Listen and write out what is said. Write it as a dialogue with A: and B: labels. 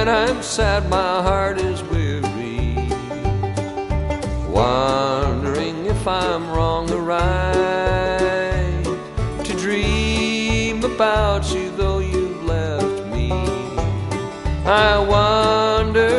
A: when I'm sad, my heart is weary, wondering if I'm wrong or right to dream about you, though you've left me. I wonder